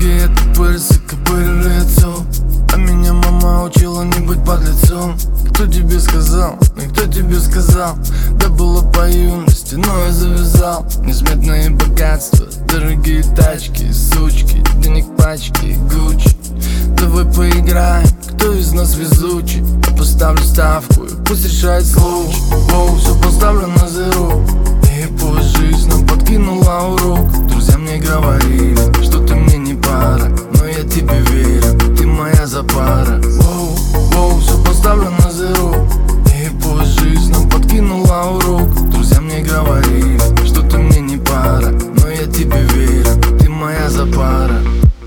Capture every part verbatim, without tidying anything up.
Многие тупырцы копыри лицо, а меня мама учила не быть подлецом. Кто тебе сказал, никто тебе сказал, да было по юности, но я завязал. Несметные богатства, дорогие тачки, сучки, денег пачки, Гуччи. Давай поиграем, кто из нас везучий? Я поставлю ставку и пусть решает случай. Воу, все поставлю на зеро, и пусть жизнь нам подкинула урок. Друзья мне говорили, что ты мне не пара, но я тебе верю, ты моя запара. Воу, воу, все поставлю на зеро, и пусть жизнь нам подкинула урок. Друзья мне говорили, что ты мне не пара, но я тебе верю, ты моя запара.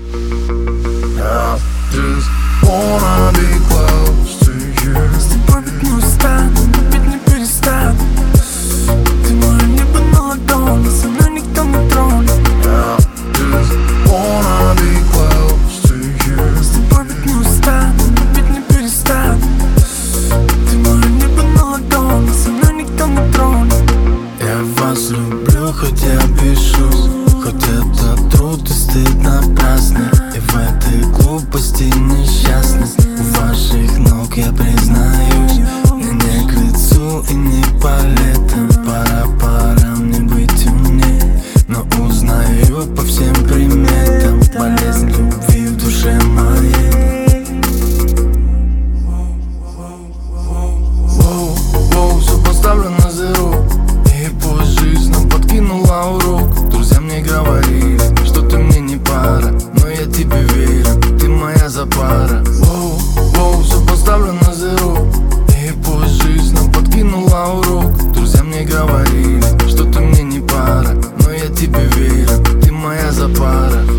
I just wanna be close to you. С тобой ведь не устану, ведь не перестану. Ты мое небо на ладони, со мной никто не тронет. I just wanna be close to you. С тобой ведь не устану, ведь не перестану. Ты мое небо на ладони, со мной никто не тронет. Я вас люблю, хоть я бешусь, хоть это труд и стыд напрасный. И в этой глупости несчастность у ваших ног я признаюсь. Мне не к лицу и не по летам, пора, пора мне быть умнее. Но узнаю по всем приметам болезнь любви в душе моей. Воу, воу, все поставлю на зеро, и пусть жизнь нам подкинула урок. Друзья мне говорили, что ты мне не пара, но я тебе верю, ты моя запара. Воу, воу, все поставлю на зеро, и пусть жизнь нам подкинула урок. Друзья мне говорили, что ты мне не пара, но я тебе верю, ты моя запара.